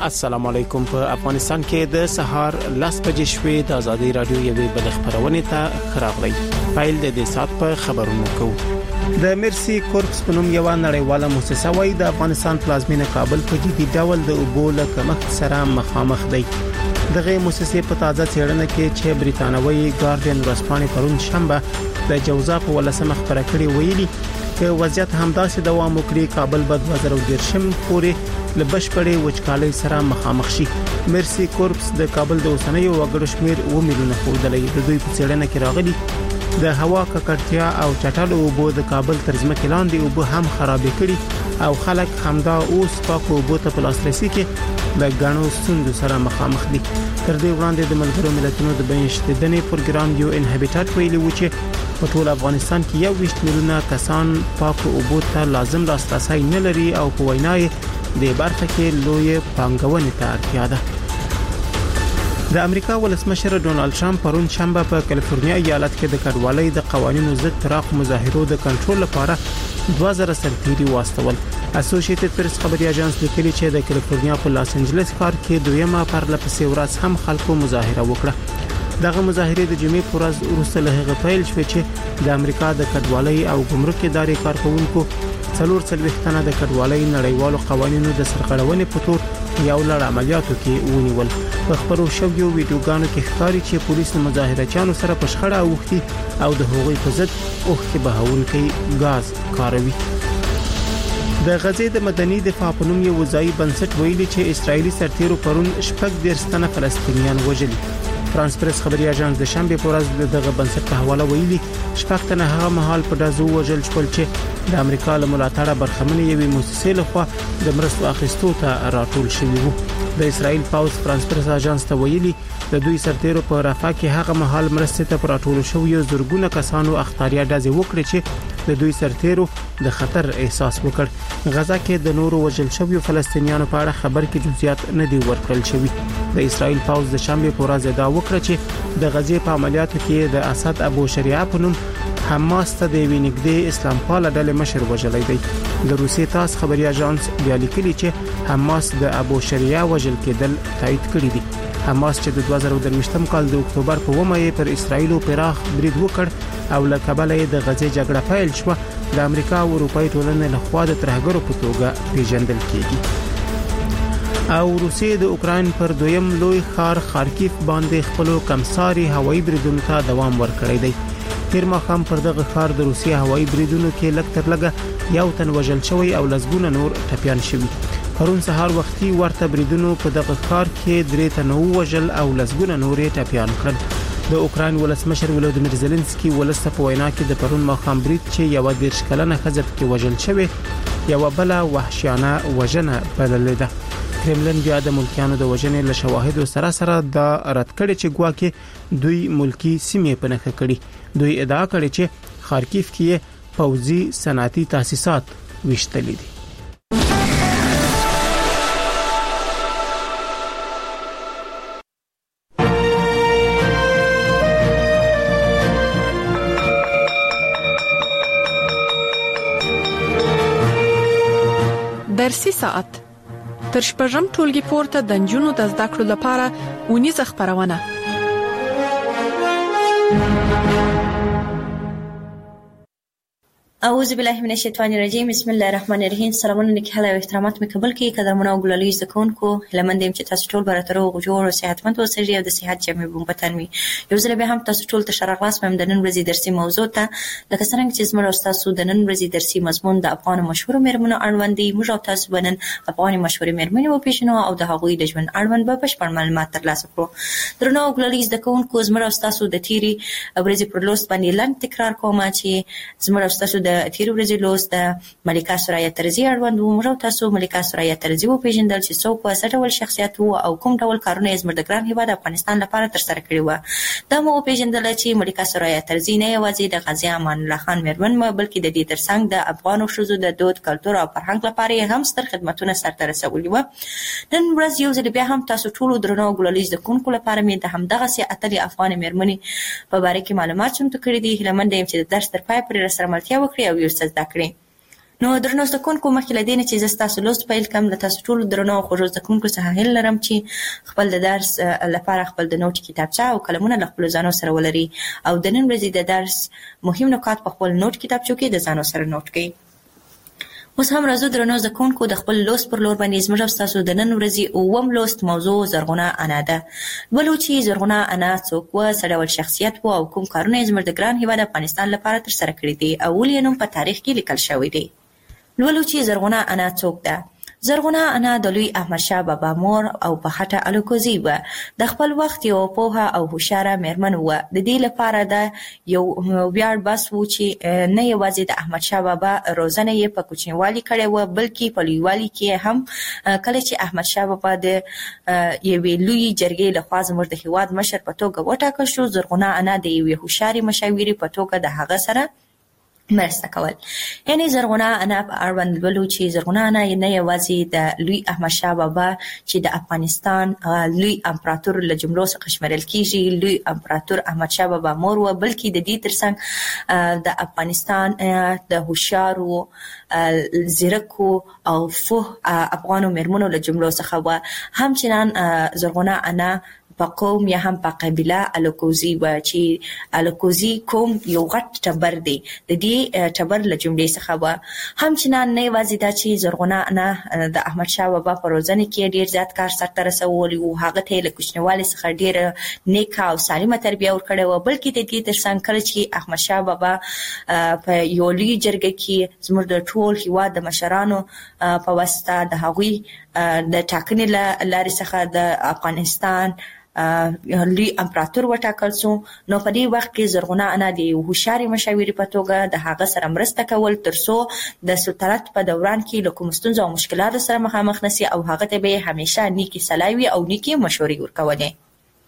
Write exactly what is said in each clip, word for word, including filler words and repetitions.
السلام علیکم. په افغانستان کې د سهار لاس بجې شوې د ازادي رادیو یوې بل خبرونه ته خراغلی. فایل د دې سات په خبرونو کو د مرسي کورپس په نوم یو نړیواله مؤسسه وای د افغانستان پلازمینه کابل په جدي ډول د اوبو له کمښت سره مخامخ دی. دغه مؤسسه په تازه څېړنه کې چې بریتانوي ګارډین ورځپاڼې پرون شنبه د جوزا په ولسمه خبره کړې ویلي چې وضعیت همداسې دوام وکړي کابل په دوه زره دیرشم پورې لبشپړې وچکالۍ سره مخامخ شي. مرسي کورپس د کابل د اوسنۍ وګړو شمیر و میلیونه خودلې د دوی په څېړنه کې راغلي د هوا ککړتیا او چټلو اوبو د کابل تر ځمکې لاندې اوبو هم خرابې کړي او خلک همدا اوس پاکو اوبو ته په لاسرسي کې د غنو ستونزو سره مخامخ دي. تر دې وړاندې د ملګرو ملتونو د بنشتدنې پروګرام یو ان هابیټات ویلي و چې په ټول افغانستان کې یو ویشت میلیونه کسان پاکو اوبو ته لازم لاسرسي نه لري او په وینای د برخه کې لوی پانګونې ته اړتیا ده. د امریکا ولسمشر ډونالد ټرمپ پرون شنبه په کالیفورنیا ایالت کې د کډوالۍ د قوانینو ضد پراخ مظاهرو د کنټرول لپاره دوه زره سرتیري واستول. اسوسییټډ پریس خبري اژانس لیکلي چې د کالیفورنیا په لاس انجلس ښار کې دویمه پرلپسې ورځ هم خلکو مظاهره وکړه. دغه مظاهره د جمعې پر ورځ وروسته له هغه پیل شوې چې د امریکا د کډوالۍ او ګمرک ادارې کارکونکو څلور څلوېښتنه د کډوالۍ نړیوالو قوانینو د سرغړونې په تور یو لړ عملیاتو کې ونیول. په خبرو شویو ویډیوګانو کې ښکاري چې پولیس د مظاهرچیانو سره په شخړه اوښتي او د هغوی په ضد اوښکې بهونکي غاز کاروي. د غزې د مدني دفاع په نوم یو ځای بنسټ ویلي چې اسرایلی سرتیرو پرون شپږ دیرشتنه فلسطینیان وژلي. فرانس پریس خبري اژانس د شنبه په ورځ دغه بنسټ په حواله ویلي شپږ تنه هغه مهال په دازو وژل شول چې د امریکا له ملاتړه برخمنې یوې مؤسسې لخوا د مرستو اخیستو ته راټول شوی وو. د اسرائیل پاوز فرانس پریس اژانس ته ویلي د دوی سرتیرو په رافا کې هغه مهال مرستې ته راټول شوی زورګونه کسانو اختیاریا دازې وکړي چې د دوی سرتیرو د خطر احساس وکړ. غزا کې د نورو وژل شویو فلسطینیانو په اړه خبر کې جزئیات نه دی ورکړل شوی. د اسرائیل پاوز د شنبه په ورځ دا وکړه چې د غزې په عملیاتو کې د اسد ابو شریعه په نوم حماس ته د وینګدې اسلام پاله ډلې مشر وژلی دی. د روسي تاس خبري اژانس بیا لیکلي چې حماس د ابو شریعه وژل کېدل تایید کړی دی. حماس چې د دوه زره درویشتم کال د اکتوبر په اوومه پر اسرایل پراخ برید وکړ او له کبله د غزې جګړه پیل شو د امریکا او اروپای ټولنې له خوا د ترهګرو په توګه پیژندل کیږي. او روسیې د اوکرين پر دویم لوی ښار خارکیف باندې خپل کمساري هوایي بریدونو ته دوام ورکړی دی. تیر ماښام پر دغه ښار د روسیې هوایي بریدونو کې لږ تر لږه یو تن وژل شوی او لسګونه نور ټپيان شوي. پرون سهار وختي ورته بریدونو په دغه ښار کې درې تنه وژل او لسګونه نور ټپيان کړل. د اوکرين ولسمشر ولودیمیر زيلنسکي ولسته په وینا کې د پرون ماښام برید چې یو دیرش کلنه ښځه کې وژل شوی یو بل وحشیانه وژنه بللې ده. کرملن بیا د ملکیانو د وژنې له شواهدو سره سره د رد کړي چې ګواکې دوی ملکی سیمې په نخښه کړي. دوی ادعا کړي چې خارکیف کې پوځي صنعتي تاسیسات وشتلې دي. درسي ساعت تر شپږم ټولګي پورته د نجونو د زده کړو لپاره ونیزه خبرونه. اعوذ بالله من الشیطان الرجیم بسم الله الرحمن الرحیم. سلامونه نکهاله او احترامات مې قبول کړئ قدرمنو او ګلالي زکونکو لمندیم چې تاسو ټول براترو غوړو او صحتمند اوسئ او د صحت جامع بومبتن وي. یو ځل به هم تاسو ټول ته شرغلاس مې د نن ورځې درسي موضوع ته لکه څنګه چې زموږ تاسو د نن ورځې درسي مضمون د افغان مشهور میرمنو اړوند دي. موږ تاسو بنن افغان مشهور میرمنې او پیژنو او د هغوی د ژوند اړوند به بشپړ معلومات ترلاسه کړو. درنو ګلالي زکونکو زموږ تاسو د تیری ورځې پر لوست باندې لاندې تکرار کوم چې زموږ تاسو د تیری ورځې د ملکه سوریا ترزی اړوند موږ تاسو ملکه سوریا ترزی او پیژندل چې څوک په څه ډول شخصیت وو او کوم ډول کارونه یې زموږ د ګران هیواد افغانستان لپاره تر سره کړی و. دا مو پیژندل چې ملکه سوریا ترزی نه یوازې د غازی امان الله خان میرمن مو بلکې د دې ترڅنګ د افغان ښځو د دود کلتور او فرهنګ لپاره هم ستر خدماتونه سرته رسولي و. نن ورځ یو ځل بیا هم تاسو ټول درنو ګلالي زکونکو لپاره مې د همدغه سي اتلې افغان میرمنې په اړه کې معلومات چمتو کړی دي. هیله مند یم چې د درس تر پای پورې سره ملتیا وکړي او یو څه زده کړئ. نو درنو زده کوونکو مخکې له دې نه چې زه ستاسو لوست پیل کړم له تاسو ټولو درنو او خوږو زده کوونکو څخه هیله لرم چې خپل د درس لپاره خپل د نوټ کتابچه او قلمونه له خپلو ځانو سره ولري او د نن ورځې د درس مهم نکات په خپل نوټ کتابچو کې د ځانو سره نوټ کړئ. اوس هم راځو درنو زده کوونکو د خپل لوست پر لور باندې زموږ او ستاسو د نن ورځې اووم لوست موضوع زرغونه انا ده. ولو چې زرغونه انا څوک وه، څه ډول شخصیت و او کوم کارونه یې زموږ د ګران هېواد افغانستان لپاره ترسره کړي دي او ولې یې نوم په تاریخ کې لیکل شوی دی. لولو چې زرغونه انا څوک ده. زرغونه انا د لوی احمدشاه بابا مور او په خټه الکوزي وه. د خپل وخت یو پوهه او هوښیاره میرمن وه. د دې لپاره د یو ویاړ بس و چې نه یوازې د احمدشاه بابا روزنه یې په کوچنیوالي کړې وه، بلکې په لویوالي کې هم کله چې احمدشاه بابا د یوې لویې جرګې لخوا زموږ د هېواد مشر په توګه وټاکل شو، زرغونه انا د یوې هوښیارې مشاورې په توګه د هغه سره مرسته کول. یعنی زرغونه انا په اړوند لولو چې زرغونه انا نه یوازې د لوی احمدشاه بابا چې د افغانستان لوی امپراتور له جملو څخه شمیرل کیږي، لوی امپراتور احمدشاه بابا مور و، بلکې د دې ترڅنګ د افغانستان د هوښیارو زیرکو او فوه افغانو میرمنو له جملو څخه و. همچنان زرغونه انا په قوم یا هم په قبیله الکوزي و چې الکوزي قوم یو غټ ټبر دی، د دې ټبر له جملې څخه و. همچنان نه یوازې دا چې زرغونه انا د احمدشاه بابا په روزنه کې ډیر زیات کار سرته رسولی و، هغه ته له کوچنیوالي څخه ډیره نیکه او سالمه تربیه ورکړې وه، بلکې د دې ترڅنګ کله چې احمدشاه بابا په یو لوی جرګه کې زموږ د ټول هېواد د مشرانو په واسطه د هغوی د ټاکنې له لارې څخه د افغانستان لوی امپراتور وټاکل شو، نو په دې وخت کې زرغونه انا د یو هوښیارې مشاورې په توګه د هغه سره مرسته کول ترڅو د سلطنت په دوران کې له کومو ستونزو او مشکلاتو سره مخامخ نشي او هغه ته به یې همیشه نیکې صلاح وي او نیکې مشورې ورکولې.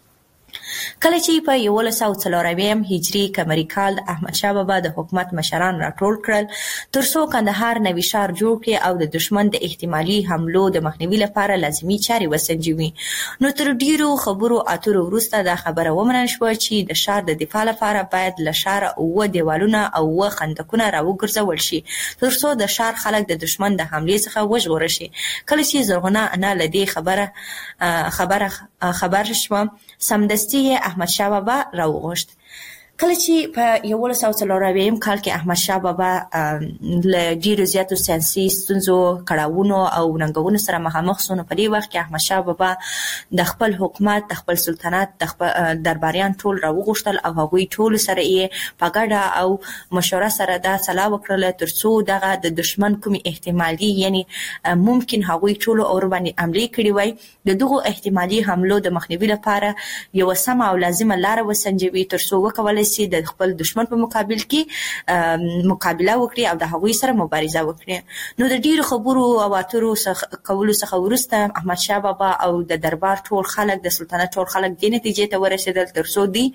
کله چې په یولس سوه څلورویم هجري قمري کال د احمدشاه بابا د حکومت مشران راټول کړل ترڅو کندهار نوي ښار جوړ کړي او د دشمن د احتمالي حملو د مخنیوي لپاره لازمي چارې وسنجوي. نو تر ډیرو خبرو اترو وروسته دا خبره ومنل شوه چې د ښار د دفاع لپاره باید له ښاره اووه دیوالونه او اووه خندقونه راوګرځول شي ترڅو د ښار خلک د دشمن د حملې څخه وژغورل شي. کله چې زرغونه انا له دې خبره خبره خبر شوه، سمدستي احمدشاه بابا راوغوښت. کله چې په یولس سوه څلورویم کال کې احمدشاه بابا له ډیرو زیاتو سیاسي ستونزو، کړاوونو او ننګونو سره مخامخ شو، نو په دې وخت کې احمدشاه بابا د خپل حکومت، د خپل سلطنت، د خپل درباریان ټول راوغوښتل او هغوی ټول سره یې په ګډه او مشوره سره دا سلا وکړله ترڅو دغه د دشمن کومې احتمالي یعنی ممکن هغوی ټولو اور باندې حملې کړې وای، د دغو احتمالي حملو د مخنیوي لپاره یوه سمه او لازمه لاره وسنجوي ترڅو وکولی شي د خپل دشمن په مقابل کې مقابله وکړي او د هغوی سره مبارزه وکړي. نو د ډیرو خبرو او اترو کولو څخه وروسته احمدشاه بابا او د دربار ټول خلک، د سلطنت ټول خلک دې نتیجې ته ورسېدل ترڅو دی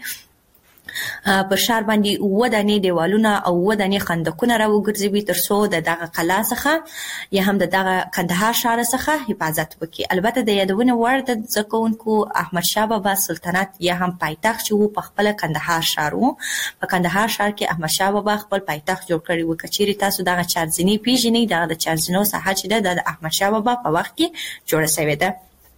پر ښار باندې اووه دانې دیوالونه او اووه دانې خندقونه راوګرځوي ترڅو د دغه قلا څخه یا هم د دغه کندهار ښار څخه حفاظت وکړي. البته د یادونې وړ د زده کوونکو احمدشاه بابا سلطنت یا هم پایتخت چې و په خپله کندهار ښار و. په کندهار ښار کې احمدشاه بابا خپل پایتخت جوړ کړی و. که چیرې تاسو دغه چارزینې پیژنئ، دغه د چارزینو ساحه چې ده د احمدشاه بابا په وخت کې جوړه شوې ده.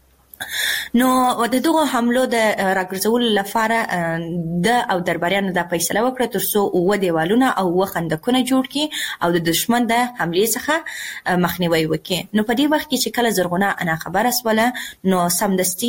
نو د دغو حملو د راګرځولو لپاره د او درباریانو دا فیصله وکړه ترڅو اووه دیوالونه او اووه خندقونه جوړ کړي او د دشمن د حملې څخه مخنیوی وکړي. نو په دې وخت کې چې کله زرغونه انا خبره شوله، نو سمدستي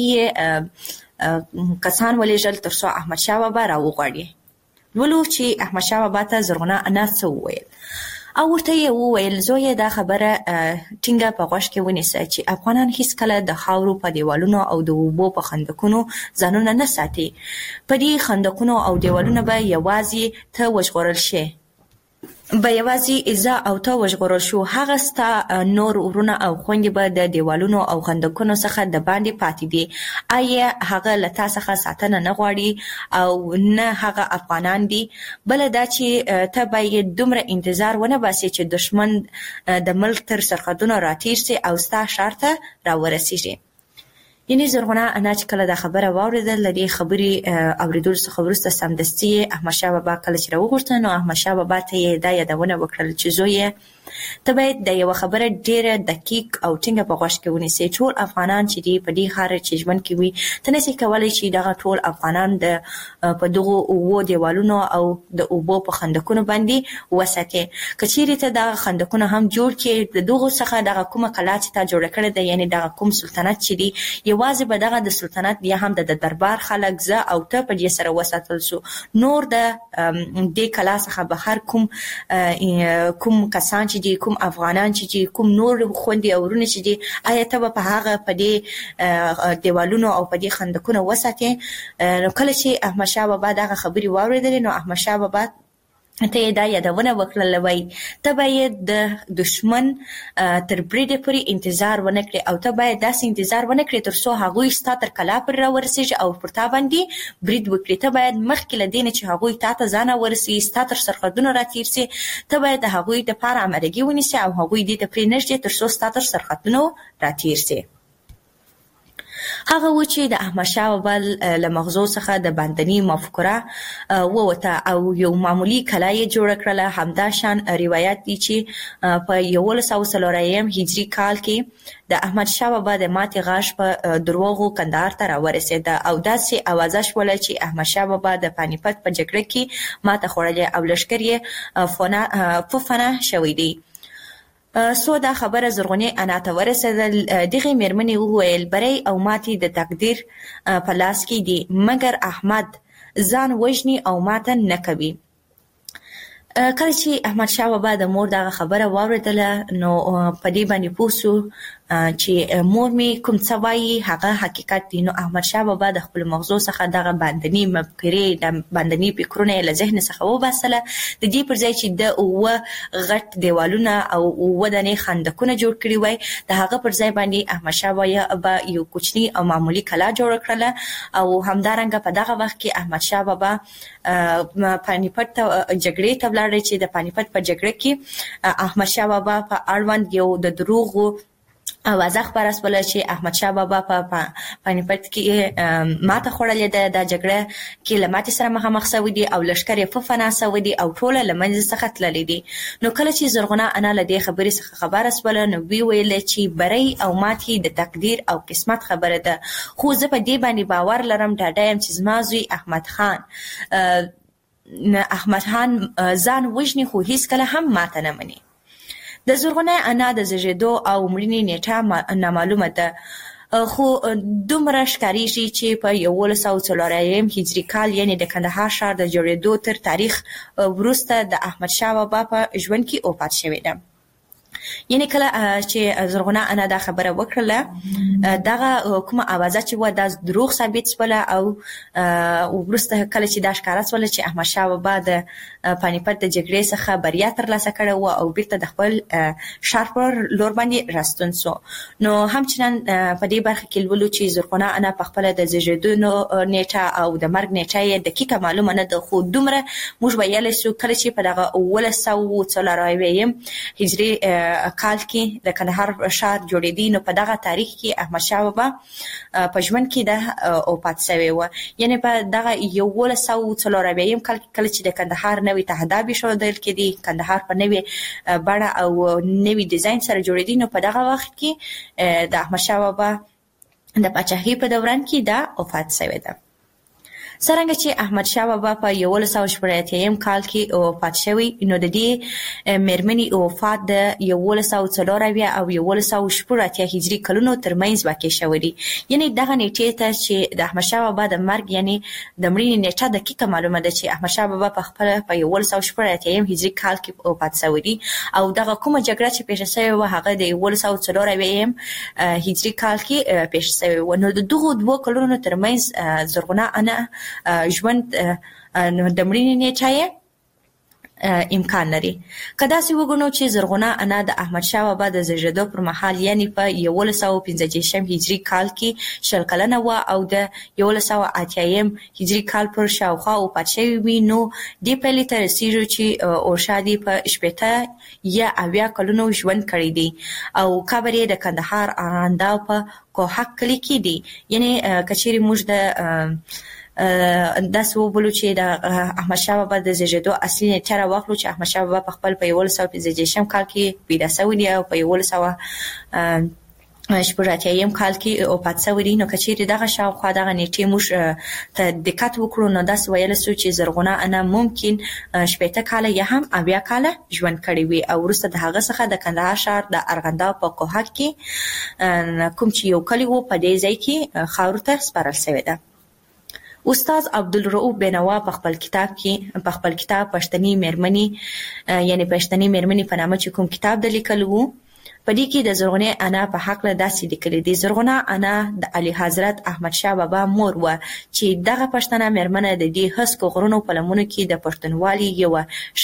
کسان ولېږل ترڅو احمدشاه بابا راوغواړي. ولو چې احمدشاه بابا ته زرغونه انا څه وویل او ورته یې وویل زویه دا خبره ټینګه په غوږ کې ونیسه چې افغانان هیڅکله د خاورو په دیوالونو او د اوبو په خندقونو ځانونه نه ساتي. په دې خندقونو او دیوالونو به یوازې ته وژغورل شي، به یوازې ایزا او ته وژغورل شو، هغه ستا نور ورونه او خویندې به د دیوالونو او خندقونو څخه د باندې پاتې دي. آیا هغه له تا څخه ساتنه نه غواړي او نه هغه افغانان دي؟ بله دا چې ته باید دومره انتظار ونه باسې چې دشمن د ملک تر سرحدونو راتیر سي او ستا ښار ته راورسیږي. یعنی زرغونه انا چې کله دا خبره واورېدل، له دې خبرې اورېدلو څخه وروسته سمدستي احمدشاه بابا کله چې راوغوښته، نو احمدشاه بابا ته یې دا یادونه وکړل چې زویه ته باید د یو خبره ډیره دقیق او ټینګه په غوښ کې ونیسي. ټول افغانان چې دی په دې خار چې ژوند کوي ته نشي کولای چې دغه ټول افغانان د په دغه اوو دیوالونو او د اوبو په خندقونو باندې وساتي. کچېری ته دغه خندقونه هم جوړ کې د دغه څخه دغه کومه کلا چې تا جوړ کړی دی یعنی دغه کوم سلطنت چې دی یوازې به دغه د سلطنت یا هم د دربار خلک ز او ته په دې سره وساتل سو. نور د دې کلا څخه بهر کوم کوم کسان چې دي کوم افغانان چې کوم نور خوندې او ورونه چې دي آیا ته په هغه په دې دیوالونو او په دې خندقونو وساتي. نو کله چې احمد شاه بابا دغه خبري واوریدل نو احمد شاه بابا ته دا یادونه وکړه وای ته باید د دشمن تر بریده پورې انتظار ونه کړې او ته باید داسې انتظار ونه کړې تر څو هغوی ستا تر کلا پر راورسېږي او پر تا باندې برید وکړي. ته باید مخکې له دې نه چې هغوی تا ته ځان ورسي ستا تر سرحدونو راتېر سي ته باید د هغوی دپاره امرګي ونیسي او هغوی دې ته پرېنږدې تر څو ستا تر سرحدونو راتېر سي. هغه و چې د احمد شاه بابا له مغزو څخه د باندنی مفکوره ووته او یو معمولی کلا یې جوړ کړله. همدا شان روایت دی چې په یولس سوه څلورم هجري کال کې د احمد شاه بابا د ماتې غاښ په دروغو کندهار ته راورسېده او داسې اوازه شوله چې احمد شاه بابا د پانیپت په جګړه کې ماته خوړلې او لښکر یې په فنا شوی دی. سو دا خبره زرغونې انا ته ورسېدل. دغې مېرمنې وویل بری او ماتې د تقدیر په لاس کې دي مګر احمد ځان وژني او ماته نه کوي. کله چې احمد شاه بابا د مور دغه خبره واورېدله نو په دې باندې پوه سو چې مور مې کوم څه وایي هغه حقیقت دی. نو احمد شاه بابا د خپل مغزو څخه دغه باندنی مفکورې د باندنی فکرونه یې له ذهن څخه وباسله. د دې پر ځای چې د اووه غټ دیوالونه او اووه دانې خندقونه جوړ کړي وای د هغه پر ځای باندې احمد شاه بابا یو کوچني او معمولی کلا جوړ کړله او همدارنګه په دغه وخت کې احمد شاه بابا پانیپت ته جګړې ته ولاړ چې د پانیپت په جګړه کې احمد شاه بابا په اړوند یو د دروغو اوازه خپره شوله چې احمد شاه بابا په پانیپت کې ماته خوړلې ده. دا جګړه کې له ماتې سره مخامخ شوی دي او لښکر یې په فنا شوی دي او ټوله له منځه څخه تللي دي. نو کله چې زرغونه انا له دې خبرې څخه خبره شوله نو وی ویل چې بری او ماتې د تقدیر او قسمت خبره ده خو زه په دې باندې باور لرم ډاډه یم چې زما زوی احمد خان احمد خان ځان وژني خو هیڅکله هم ماته نه مني. د زرغونه انا د زیږېدو او مړینې نیټه نامعلومه ده خو دومره ښکارېږي چې په یولس سوه څلورم هجري کال یعنې د کندهار ښار د جوړېدو تر تاریخ وروسته د احمد شاه بابا په ژوند کې وفات شوې ده. یعنی کله چې زرغونه انا دا خبره وکړله دغه کومه اوازه چې و دا دروغ ثابت شوله او وروسته کله چې دا ښکاره شوله چې احمد شاه بابا د پانیپت د جګړې څخه بریا ترلاسه کړې وه او بیرته د خپل ښار پر لور باندې راستون سو. نو همچنان په دې برخه کې لولو چې زرغونه انا په خپله د زیږېدو نیټه او د مرګ نیټه یې دقیقه معلومه نه ده خو دومره موږ ویلی سو کله چې په دغه اوولس سوه څلرویم هجري کال کې د کندهار ښار جوړېدی نو په دغه تاریخ کې احمد شاه بابا په ژوند کې د وفات شوی و. یعنی په دغه یولس سوه څلرویم کال کې کله چې د کندهار نوی تهداب ایښودل کېدی کندهار په نوې بڼه او نوي ډیزاین سره جوړېدی نو په دغه وخت کې د احمد شاه بابا د پاچاهۍ په دوران کې دا وفات شوی ده. څرنګه چې احمد شاه بابا په یولس سوه شپږ اتیا کال کې وفات شوی نو د دې مېرمنې وفات د یولس سوه څلور اویا او یولس سوه شپږ اتیا هجري کلونو ترمنځ واقع شوی دی. یعنی دغه نیټې ته چې د احمد شاه بابا د مرګ یعنی د مړینې نیټه دقیقه معلومه ده چې احمد شاه بابا په خپل په یولس سوه شپږ اتیا هجري کال کې وفات شوی دی او دغه کومه جګړه چې پیښه شوې وه هغه د یولس سوه څلور اویا هجري کال کې پیښه شوې وه. نو د دغو دوو کلونو ترمنځ زرغونه انا ژوند د مړینې نیټه یې امکان لري. که داسې وګڼو چې زرغونه انا د احمد شاه بابا د زیږېدو پر مهال یعنې په یولس سوه پنځه دېرشم هجري کال کې شل کلنه وه او د یولس سوه اتیایم هجري کال پر شاوخوا وفات شوې وي نو دې پایلې ته رسېږو چې اورشا دې په شپېته یا اویا کلونو ژوند کړی دی او قبر یې د کندهار ارغنداو په کوهک کلي کې دی. یعنې که چیرې موږ د داسې وبولو چې د احمد شاه بابا د زیږیدو اصلي نیټه راواخلو چې احمد شاه بابا په خپل په یولس سوه پنځه دېرشم کال کې پیدا شوی دی او په یولس سوه شپږ اتیایم کال کې وفات شوی دی. نو که چیرې دغه شاوخوا دغه نیټې موږ ته دقت وکړو نو داسې ویلی سو چې زرغونه انا ممکن شپېته کاله یا هم اویا کاله ژوند کړی وي او وروسته د هغه څخه د کندهار ښار د ارغنداب په کوهک کې کوم چې یو کلی و په دې ځای کې خاورو ته سپارل شوی ده. استاد عبدالرؤف بینوا په خپل کتاب کې په خپل کتاب پښتني میرمنې یعنی پښتني میرمنې په نامه چې کوم کتاب د لیکلو وو په دې کې د زرغونه انا په حق له داسې لیکلي دي. زرغونه انا د علي حضرت احمد شاه بابا مور و چې دغه پښتنه میرمنه د دې هسکو غرونو په لمنو کې د پښتونوالي یو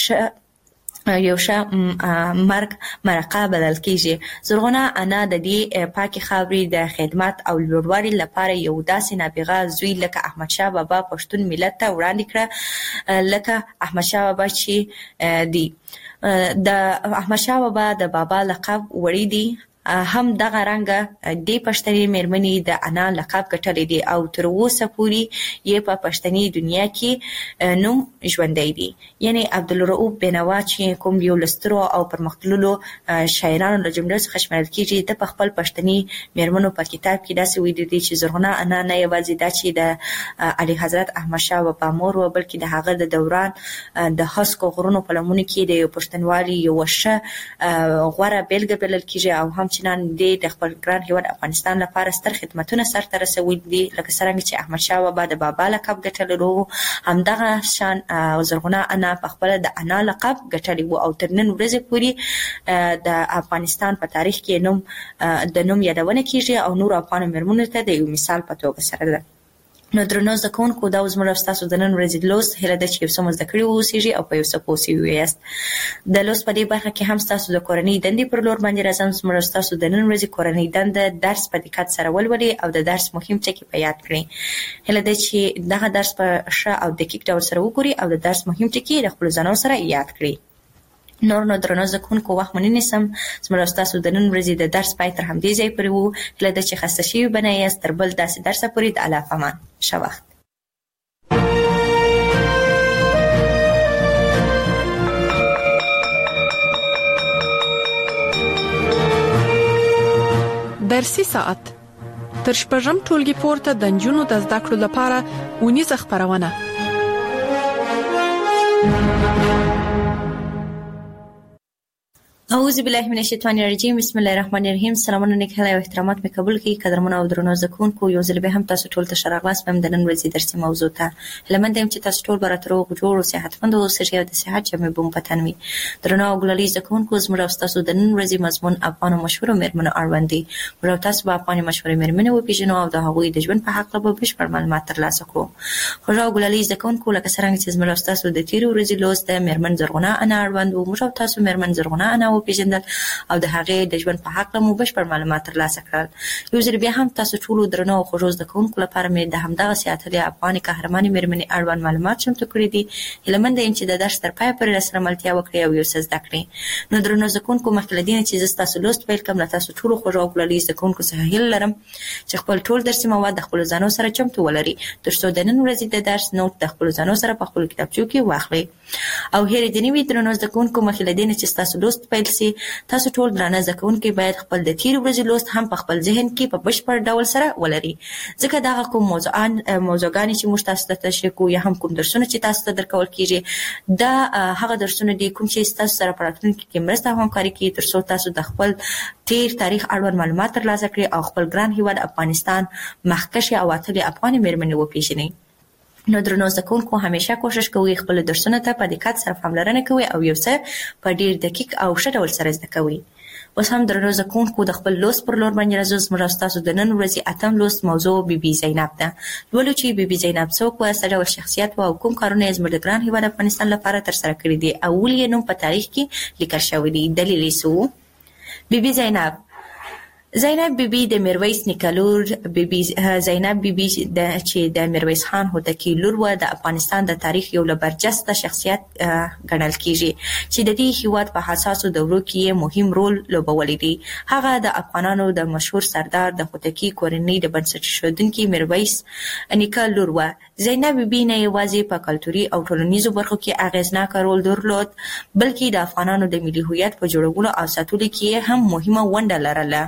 ش یو ښه مرګ مرقه بلل کیږي. زرغونه انا د دې پاکي خاورې د خدمت او لوړوالي لپاره یو داسې نابغه زوی لکه احمد شاه بابا پښتون ملت ته وړاندې کړه لکه احمد شاه بابا چې دی. د احمد شاه بابا د بابا لقب وړي دي هم دغه رنګه د پښتني میرمنې د انا لقب ګټلې دي او تر اوسه پورې یې په پښتني دنیا کې نوم ژوندی دی. یعنی عبدالرؤف بینوا چې کوم یو لسترو او پرمختللو شاعرانو له جملې څخه شمېرل کیږي د په خپل پښتني میرمنو په کتاب کې داسې ویلي دي چې زرغونه انا نه یوازې دا چې د علي حضرت احمد شاه بابا مور و بلکې د هغه د دوران د هسکو غرونو په لمنو کې د یو پښتونوالي یو ښه غوره بیلګه بلل کیږي او هم چې نن د خپل ګران هیواد افغانستان لپاره ستر خدمتونه سرته رسولي دي لکه څرنګه چې احمد شاه بابا د بابا لقب ګټلو همدغه شان زرغونه انا په خپل د انا لقب ګټلی وو او تر نن ورځې پورې د افغانستان په تاریخ کې نوم د نوم یادونه کیږي او نور افغان میرمنو ته د یو مثال په توګه سره ده. نو درنو زده کوونکو دا زموږ ستاسو د نن ورځې لوست هیله ده چې یو څه مو زده کړي واوسیږي او په یو څه پوه سوي یاست. د لوست په دې برخه کې هم ستاسو د کورنۍ دندې پر لور باندې راځم. زموږ ستاسو د نن ورځې کورنۍ دنده درس په دقت سره ولولئ او د درس مهم ټکي په یاد کړئ. هیله ده چې دغه درس په ښه او دقیق ډول سره وګورئ او د درس مهم ټکي د خپلو ځانونو سره یاد کړئ. نور نو درنو زده کوونکو وخت مو نه نیسم. زموږ ستاسو د نن ورځې د درس پای تر همدې ځای پورې وو. هیله ده چې خسته شوي به نه یاست. تر بل داسې درسه پورې د الله په امان. ښه وخت. درسي ساعت تر شپږم ټولګي پورته د نجونو د زده کړو لپاره ونیزه خبرونه. اعوذ بالله من الشیطان الرجیم. بسم الله الرحمن الرحیم. سلامونه نیک هیله او احترامات مې قبول کړئ. قدرمن او درنو زده کوونکو یو ځل به هم تاسو ټول ته ښه راغلاست په د نن ورځې درسي موضوع ته. هیله مند یم چې تاسو ټول به راته روغ جوړ او صحتمند اوسئ او د صحت جامې به مو په تن وي. درنو او ګلالي زده کوونکو زموږ او ستاسو د نن ورځې مضمون افغان مشهورو میرمنو اړوند دی. موږ او تاسو به افغاني مشهورې میرمنې وپېژنو او د هغوی د ژوند په هکله به بشپړ معلومات ترلاسه کړو. خوږ او ګلالي زده کوونکو لکه څرنګه چې زموږ او ستاسو د تېرې ورځې لوست د میرمن زرغونه انا اړوند و. موږ او تاسو میرمن زرغونه انا وپېژندل او د هغې د ژوند په هکله مو بشپړ معلومات ترلاسه کړل. یو ځل بیا هم تاسو ټولو درنو او خوږو زده کوونکو لپاره مې د همدغسې اتلې افغاني قهرمانې میرمنې اړوند معلومات چمتو کړي دي. هیله منده یم چې د درس تر پایه پورې راسره ملتیا وکړئ او یو څه زده کړئ. نو درنو زده کوونکو مخکې له دې نه چې زه ستاسو لوست پیل کړم له تاسو ټولو خوږو او ګلالي زده کوونکو څخه هیله لرم چې خپل ټول درسي مواد د خپلو ځانو سره چمتو ولرئ تر څو د نن ورځې د درس نوټ د خپلو ځانو سره په خپلو کتابچو کې واخلئ. او هیرې دې نه وي درنو زده کوونکو مخکې له دې نه چې ستاسو لوست پیل سي تاسو ټول درانه زده کوونکي باید خپل د تېرې ورځې لوست هم په خپل ذهن کې په بشپړ ډول سره ولري ځکه دغه کوم موضوعان موضوعګانې چې موږ تاسو ته تشریح کوو یا هم کوم درسونه چې تاسو ته درکول کېږي دا هغه درسونه دي کوم چې ستاسو سره په راتلونکي کې مرسته او همکاري کوي تر څو تاسو د خپل تېر تاریخ اړوند معلومات ترلاسه کړئ او خپل ګران هېواد افغانستان مخکښې او اتلې افغانې میرمنې وپېژنئ. نو درنو زده کوونکو همیشه کوشش کوئ خپل درسونه ته په دقت سره پاملرنه کوئ او یو څه په ډېر دقیق او ښه ډول سره زده کوئ. اوس هم درنو زده کوونکو د خپل لوست پر لور باندې راځو. زموږ ستاسو د نن ورځې اتم لوست موضوع بي بي زینب ده. لولو چې بي بي زینب څوک وه، څه ډول شخصیت وه او کوم کارونه یې زموږ د ګران هېواد افغانستان لپاره ترسره کړي دي او ولې یې نوم په تاریخ کې لیکل شوی دی. دلیل یې څه و؟ بي بي زینب زینب بیبي د میرویس نیکه لور بیبي زینب بیبي د چې د میرویس خان هوتکی لور و د افغانستان د تاریخ یو له برجسته شخصیت ګڼل کیږي چې د دې هیواد په حساسو دورو کې مهم رول لوبولی دی. هغه د افغانانو د مشهور سردار د هوتکی کورنۍ د بنسټ ایښودونکي میرویس نیکه لور و. زینب بیبي نه یوازې په کلتوري او ټولنیزو برخو کې اغیزناک رول درلود بلکې د افغانانو د ملي هویت په جوړولو او ساتلو کې هم مهمه ونډه لرله.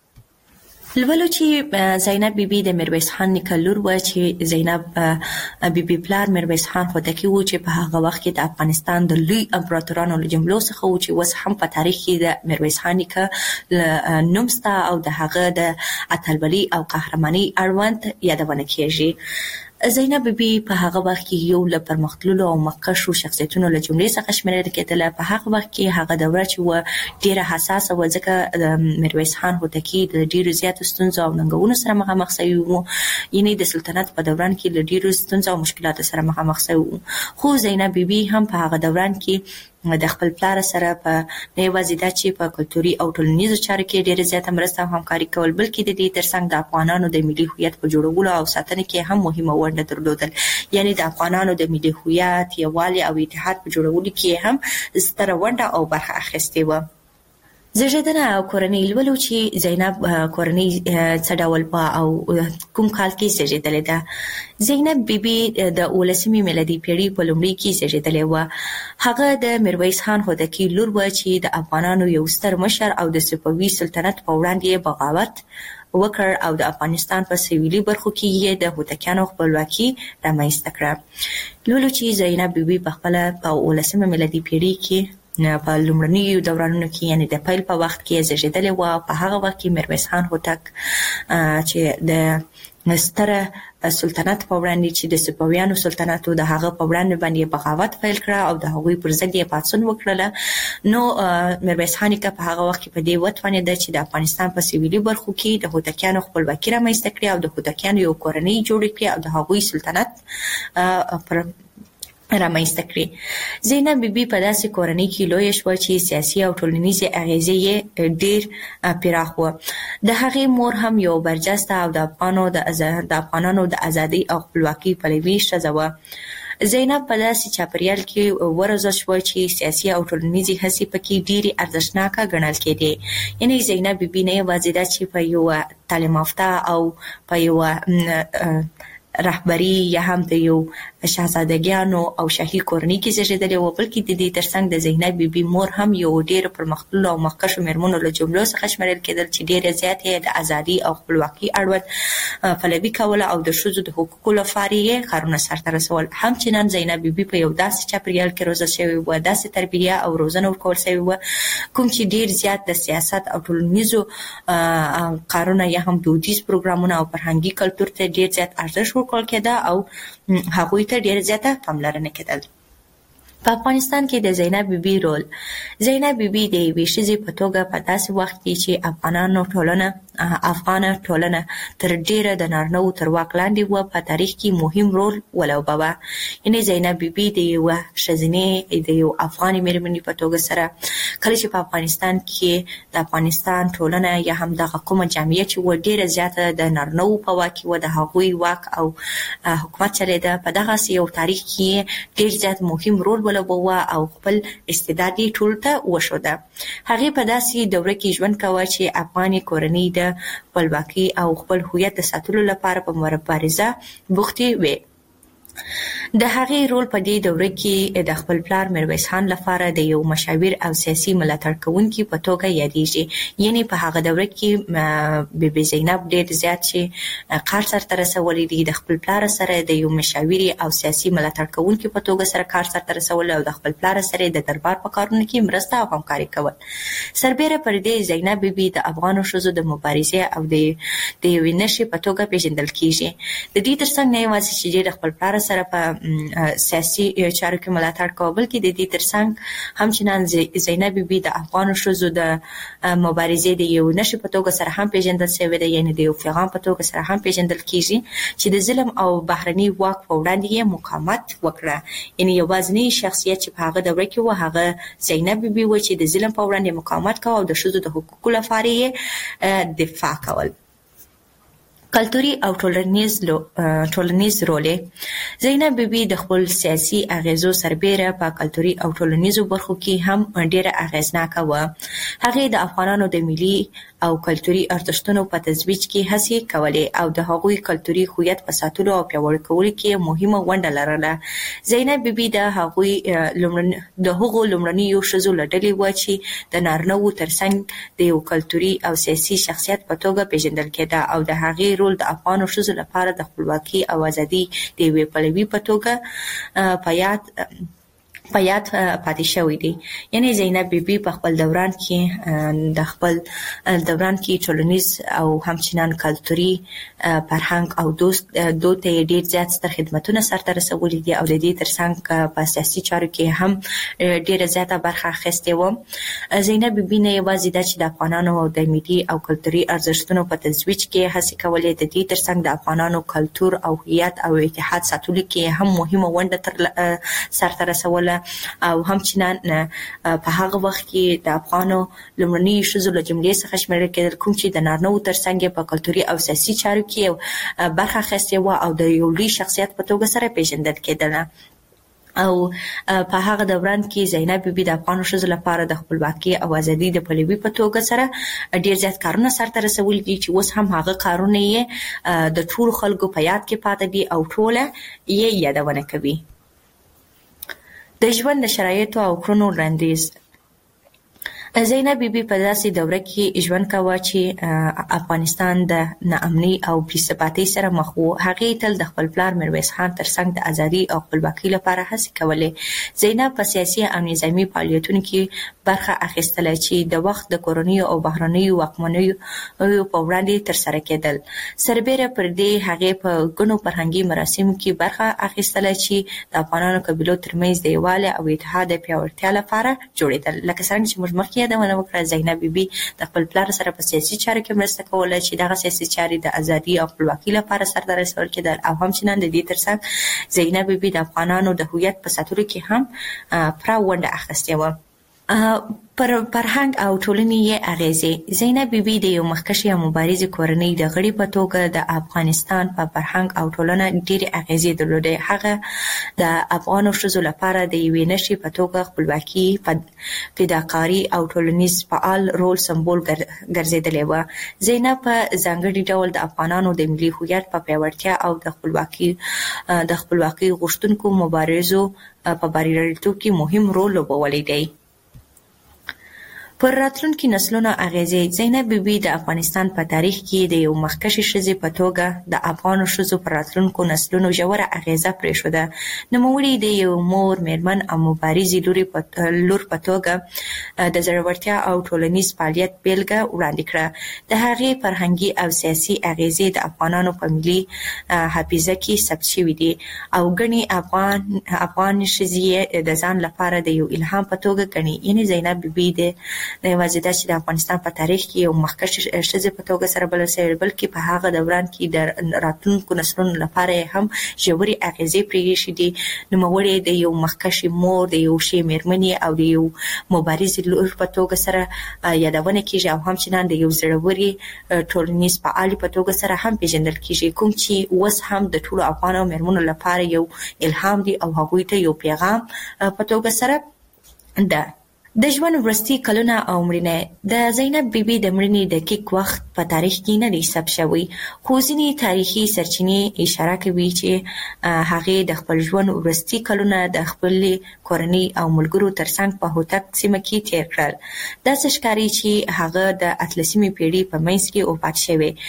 لولو چې زینب بیبي د میرویس خان نیکه لور و چې زینب بیبي پلار میرویس خان هوتکی و چې په هغه وخت کې د افغانستان د لوی امپراتورانو له جملو څخه و چې اوس هم په تاریخ کې د میرویس خان نیکه نوم شته او د هغه د اتلولۍ او قهرمانۍ اړوند یادونه کیږي. زینب بیبي په هغه وخت کې یو له پرمختللو او مخکښو شخصیتونو له جملې څخه شمیرل کېدله. په هغه وخت کې هغه دوره چې و ډیره حساسه و ځکه د میرویس خان هوتکی د ډیرو زیاتو ستونزو او ننګونو سره مخامخ شوی و، یعنی د سلطنت په دوران کې له ډیرو ستونزو او مشکلاتو سره مخامخ شوی و. خو زینب بیبي هم په هغه دوران کې د خپل پلار سره په نه یوازې دا چې په کلتوري او ټولنیزو چارو کې ډیره زیاته مرسته او همکاري کول بلکې د دې ترڅنګ د افغانانو د ملي هویت په جوړولو او ساتنه کې هم مهمه ونډه درلودل. یعنی د افغانانو د ملي هویت، یووالي او اتحاد په جوړولو کې هم ستره ونډه او برخه اخیستې و. زیږیدنه او کورنۍ. لولو چې زینب کورنۍ څه ډول په او کوم کال کې زیږیدلې ده. زینب بیبي د اولسمې میلادي پیړۍ په لومړي کې زیږیدلې وه. هغه د میرویس خان هوتکی لور و چې د افغانانو یو ستر مشر او د صفوي سلطنت په وړاندې بغاوت وکړ او د افغانستان په سویلي برخو کې یې د هوتکیانو خپلواکي رامنځته کړه. لولو چې زینب بیبي په خپله په اولسمه میلادي پیړۍ کې په لومړنیو دورانونو کې یعنی د پیل په وخت کې زیږیدلې وه. په هغه وخت کې میرویس خان هوتک چې د ستره سلطنت په وړاندې چې د صفویانو سلطنت د هغه په وړاندې باندې بغاوت پیل کړه او د هغوی پر ضد یې پاڅون وکړله. نو میرویس خان نیکه په هغه وخت کې په دې وتوانېده چې د افغانستان په سویلي برخو کې د هوتکیانو خپلواکي رامنځته کړي او د هوتکیانو یو کورنۍ جوړه کړي او د هغوی سلطنت پر رامنځته کړي. زینب بیبي په داسې کورنۍ کې لویه شوه چې سیاسي او ټولنیزې اغیزې یې ډېر پراخ وه. د هغې مور هم یو برجسته او د افغانو د افغانانو د ازادۍ او خپلواکۍ پلوي ښځه وه. زینب په داسې چاپریال کې وروزل شوه چې سیاسي او ټولنیزې هڅې پکې ډېرې ارزښتناکه ګڼل کېدې. یعنې زینب بیبي نه یوازې دا چې په یوه تعلیم یافته او په یوه رهبري یا هم د یو شاهزادګیانو او شاهي کورنۍ کې زیږیدلې وه بلکې د دې ترڅنګ د زینب بیبي مور هم یو ډېر پرمختللو او مخکښو مېرمنو له جملو څخه شمیرل کېدل چې ډېره زیاته یې د ازادۍ او خپلواکۍ اړوند پلوي کوله او د ښځو د حقوقو لپاره یې کارونه سرته رسول. همچنان زینب بیبي په یو داسې چاپریال کې روزل شوې وه، داسې تربیه او روزنه ورکول شوې وه کوم چې ډېر زیات د سیاست او ټولنیزو کارونه یا هم دودیز پروګرامونه او فرهنګي کلتور ته ډېر زیات ارزښت ورکول کېده او هغوی ته ډېر زیاته پاملرنه کېدل. په افغانستان کې د زینب بیبي رول. زینب بیبي د یوې ښځې په توګه په داسې وخت کې چې افغانانو ټولنه افغانه ټولنه تر ډیره د نارینه‌وو تر واک لاندې وه په تاریخ کې مهم رول ولوباوه. یعنې زینب بیبي د یوه ښځینې د یو افغانې مېرمنې په توګه سره کله چې په افغانستان کې د افغانستان ټولنه یا هم دغه کومه جامعه چې وه ډیره زیاته د نارینه‌وو په واک کې وه، د هغوی واک او حکومت چلېده، په دغسې یو تاریخ کې ډیر زیات مهم رول ولوباوه او خپل استعداد یې ټولو ته وښوده. هغې په داسې دوره کې ژوند کوه چې افغاني کورنۍ د خپلواکۍ او خپل هویت د ساتلو لپاره په مبارزه بوختې وې. د هغې رول په دې دوره کې د خپل پلار میرویس خان لپاره د یو مشاور او سیاسي ملاتړ کوونکي په توګه یادېږي. یعنې په هغه دوره کې بی بي زینب ډېر زیات چې کار سرته رسولی دی، د خپل پلار سره د یو مشاوري او سیاسي ملاتړ کوونکي په توګه سره کار سرته رسول او د خپل پلار سره د دربار په کارونو کې مرسته او همکاري کول. سربیره پر دې زینب بیبي د افغانو ښځو د مبارزې او د د یوې نښې په توګه پیژندل کېږي. د دې ترڅنګ نه یوازې چې ډېر خپل پلار سره په سیاسي چارو کې ملاتړ کول کې د دې ترڅنګ همچنان زینب بیبي د افغان شوزو د مبارزې د یو نشي په توګه سره هم پیژندل شوی دی، یعنی د یو پیغام په توګه سره هم پیژندل کیږي چې د ظلم او بهرني واک په وړاندې مقاومت وکړه. یعنی یوازینی شخصیت چې په هغه دوره کې و هغه زینب بیبي و چې د ظلم په وړاندې مقاومت کاوه او د ښځو د حقوقو لپاره یې دفاع کول. کلتوري او ټولنیز ټولنیز رول زینب بیبي د خپل سیاسي اغیزو سربېره په کلتوري او ټولنیزو برخو کې هم ډیره اغیزناکه و. هغه د افغانانو د ملي او کلتوري ارزښتونو په ترویج کې هڅې کولې او د هغوی کلتوري هویت په ساتلو او پیاوړي کولو کې مهمه ونډه لرله. زینب بیبي د هغوی لومړني د هغو لومړنیو ښځو له ډلې وه چې د نارینه‌وو ترڅنګ د یو کلتوري او سیاسي شخصیت په توګه پیژندل کېده او د هغې رول د افغانو ښځو لپاره د خپلواکۍ او ازادۍ د یوې پلوي په توګه په یاد په یاد پاتې شوی دی. یعنی زینب بیبي په خپل دوران کې د خپل دوران کې ټولنیز او همچنان کلتوري فرهنګ او دوست دود ته ډیر زیات ستر خدمتونه سرته رسولي دي او د دې ترڅنګ په سیاسي چارو کې هم ډیره زیاته برخه اخیستې و. زینب بیبي نه یوازې دا چې د افغانانو او د ملي او کلتوري ارزښتونو په ترویج کې هڅې کولې، د دې ترڅنګ د افغانانو کلتور او هویت او اتحاد ساتلو کې هم مهمه ونډه تر سرته رسوله او همچنان په هغه وخت کې د افغانو لومړني ښځو له جملې څخه شمیرل کېدل کوم چې د نارینه‌وو ترڅنګ په کلتوري او سیاسي چارو کې برخه اخیستې وه او د یو لوی شخصیت په توګه سره پیژندل کېدله. او په هغه دوران کې زینب بیبي د افغان ښځو لپاره د خپلواکۍ او ازادۍ د پلوي په توګه سره ډیر زیات کارونه سرته رسولي دي چې اوس هم هغه کارونه یې د ټولو خلکو په یاد کې پاتې دي او ټوله یې یادونه کوي. د ژوند د شرایطو او کړنو وړاندیز زینب بیبي په داسې دوره کې ژوند کاوه چې افغانستان د ناامنۍ او بې ثباتۍ سره مخ و. هغې تل د خپل پلار میرویس خان ترڅنګ د ازادۍ او خپلواکۍ لپاره هڅې کولې. زینب په سیاسي او نظامي فعالیتونو کې برخه اخیستله چې د وخت د کورنیو او بهرنیو واکمنیو په وړاندې ترسره کېدل. سربېره پر دې هغې په ګڼو فرهنګي مراسمو کې برخه اخیستله چې د افغانانو قبیلو ترمنځ د یووالي او اتحاد د پیاوړتیا لپاره جوړېدل. لکه څنګه چې موږ مخکې یادونه وکړه، زینب بیبي د خپل پلار سره په سیاسي چارو کې مرسته کوله چې دغه سیاسي چارې د ازادۍ او خپلواکۍ لپاره سرته رسول کېدل او همچنان د دې ترڅنګ زینب بیبي د افغانانو د هویت په ساتلو کې هم پوره ونډه اخیستې وه. پر فرهنګ او ټولنې یې اغیزې زینب بیبي د یو مخکښې او مبارزې کورنۍ د غړي په توګه د افغانستان په فرهنګ او ټولنه ډېرې اغیزې درلودې. هغه د افغانو ښځو لپاره د یوې نښې په توګه خپلواکي، فداکاري او ټولنیز فعال رول سمبول ګرځېدلې وه. زینب په ځانګړي ډول د افغانانو د ملي هویت په پیاوړتیا او د خپلواکي د خپلواکۍ غوښتونکو مبارزو په بریالیتوب کې مهم رول لوبولی دی. پر راتلونکي نسلونو اغیزې زینب بیبي د افغانستان په تاریخ کې د یو مخکښې ښځې په توګه د افغانو ښځو پر راتلونکو نسلونو ژوره اغیزه پرېښوده. نوموړي د یو مور، میرمن او مبارزې لور په توګه د زړورتیا او ټولنیز فعالیت بیلګه وړاندې کړه. د هغې فرهنګي او سیاسي اغیزې د افغانانو په ملي حافظه کې ثبت شوي دي او ګڼې افغان افغان ښځې د ځان لپاره د یو الهام په توګه ګڼي. یعنې زینب بیبي د نه یوازې دا چې د افغانستان په تاریخ کې یو مخکښې ښځې په توګه سره بلل شوې، بلکې په هغه دوران کې د راتلونکو نسلونو لپاره یې هم ژورې اغیزې پرېښې دي. نوموړې د یو مخکښې مور، د یو ښې مېرمنې او د یو مبارزې لور په توګه سره یادونه کېږي او همچنان د یو زړورې ټولنیز فعالې په توګه سره هم پېژندل کېږي، کوم چې اوس هم د ټولو افغانو مېرمنو لپاره یو الهام دی او هغوی ته یو پیغام په توګه سره ده. د ژوند وروستي کلونه او مړینه د زینب بیبي د مړینې دقیق وخت په تاریخ کې نه دی ثبت شوی، خو ځینې تاریخي سرچینې اشاره کوي چې هغې د خپل ژوند وروستي کلونه د خپلې کورنۍ او ملګرو ترڅنګ په هوتک سیمه کې تېر کړل. داسې ښکاري چې هغه د اتلسمې پېړۍ په منځ کې وفات شوې.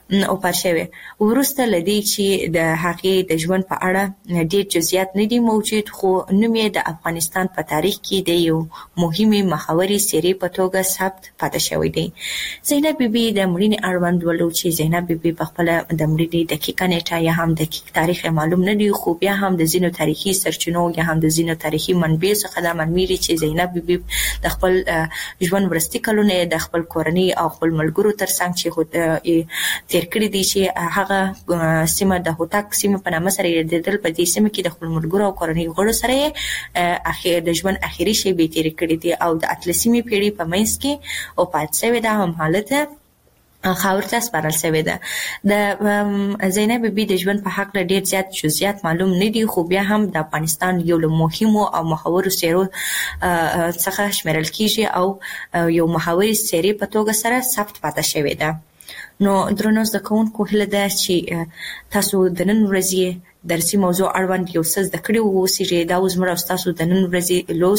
او پرشوي ورسته لدی چې د هغې د ژوند په اړه ډېر جزئیات نه دي موجود خو نوم یې د افغانستان په تاریخ کې د یو مهمه محوري سری په توګه ثبت پاتې شوی دی. زینب بیبي د مړینې اړوند ولو چې زینب بیبي په خپل د مړینې دقیقه نیټه یا هم دقیق تاریخ معلوم نه دی خو بیا هم د زینو تاریخي سرچینو یا هم د زینو تاریخي منبع څخه د معلومیږي چې زینب بیبي د خپل ژوند ورستي کلونه د خپل کورنۍ او خپل ملګرو ترڅنګ چې تیر کړی دي چې هغه سیمه د هوتک سیمه په نامه سره یادېدل په دې سیمه کې د خپل ملګرو او کورنۍ غړو سره اخیر د ژوند اخیری شی به تیر کړی دي او د اتلسمې پیړۍ په منځ کې او پات شوی دا هم حالت خاورته سپارل شوی ده. د زینب بیبي د ژوند په حق ډېر زیات جزئیات معلوم نه دي خو بیا هم د افغانستان یو له مهمو او محوري سیرو څخه شمیرل کیږي او یو محوري سری په توګه سره ثبت پاتې شوی ده. نو درنو زده کوونکو هیله ده چې تاسو د نن ورځې درسي موضوع اړوند یو څه زده کړي وو چې دا اوس موږ تاسو د نن ورځې لوست